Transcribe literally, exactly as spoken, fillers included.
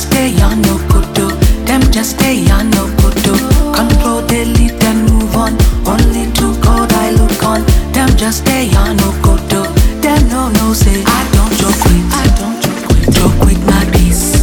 stay on no kudo. Them just stay on no kudo. Control, delete and move on. Only to God I look on. Them just stay on no kudo. Them no no say I don't joke with. I don't joke with. Joke with my peace.